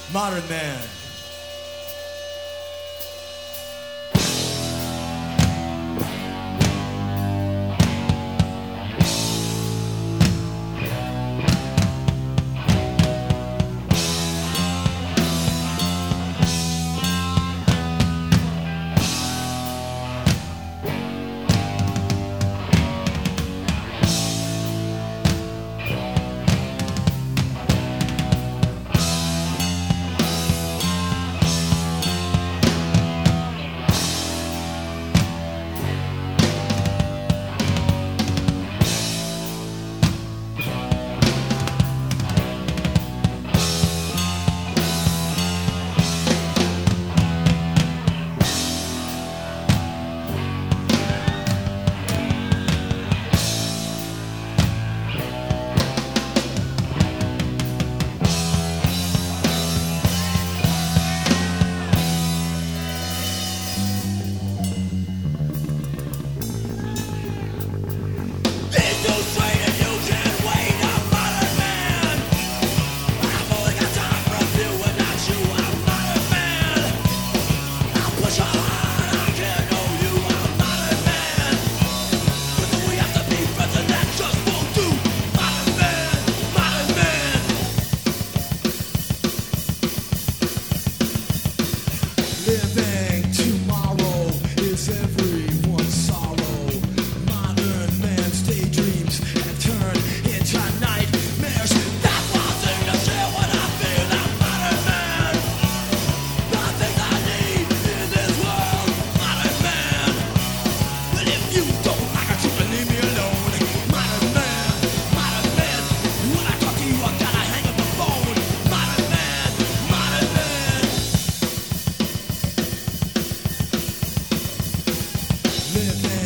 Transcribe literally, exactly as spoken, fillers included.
Modern Man. Living tomorrow is everyone's sorrow. Modern man's daydreams have turned into nightmares. That's one thing to share when I feel that modern man. The things I need in this world, modern man. But if you don't like it, you can leave me alone. Modern man, modern man. When I talk to you, I gotta hang up the phone. Modern man, modern man. Living